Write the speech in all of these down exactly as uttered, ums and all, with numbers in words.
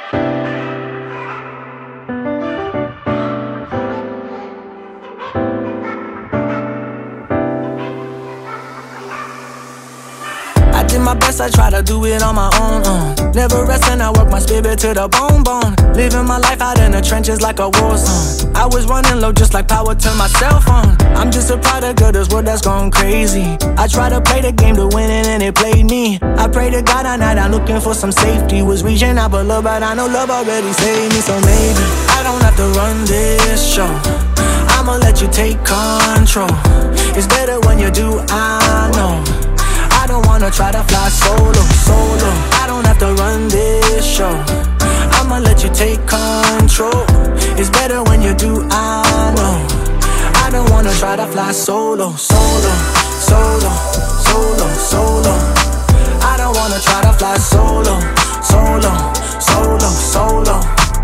I did my best, I try to do it on my own, uh. Never resting, I work my spirit to the bone, bone. Living my life out in the trenches like a war song. I was running low just like power to my cell phone. I'm just a product of this world that's gone crazy. I try to play the game to win it and it played me. I pray to God at night, I'm looking for some safety. Was reaching out for love, but I know love already saved me. So maybe I don't have to run this show, I'ma let you take control. It's better when you do, I know. I don't wanna try to fly solo, solo. I don't have to run this show, I'ma let you take control. It's better when you do, I know. I don't wanna try to fly solo, solo, solo, solo, solo. I don't wanna try to fly solo, solo, solo, solo.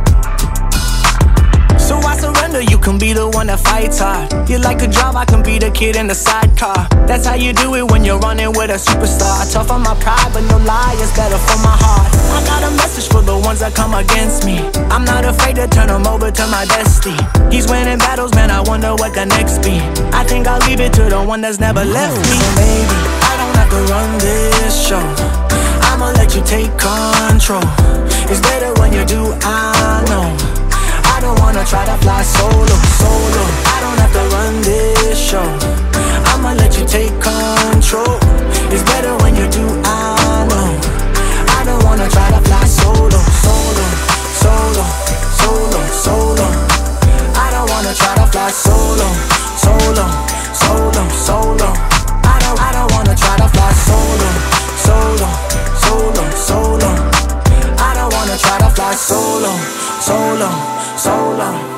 So I surrender, you can be the one that fights hard. You like to drive, I can be the kid in the sidecar. That's how you do it when you're running with a superstar. Tough on my pride, but no lie, it's better for my heart. I got a message for the ones that come against me. I'm not afraid to turn them over to my bestie. He's winning battles, man, I wonder what the next be. I think I'll leave it to the one that's never left me. So maybe I don't have to run this show, I'ma let you take control. It's better when you do, I know. I don't wanna try to fly solo, solo. I don't have to run this show, I'ma let you take control. It's better when you do, I know. I don't wanna try to fly solo, solo, solo, solo, solo. I don't wanna try to fly solo, solo, solo, solo. I don't, I don't wanna try to fly solo, solo, solo, solo. I don't wanna try to fly solo, solo, solo.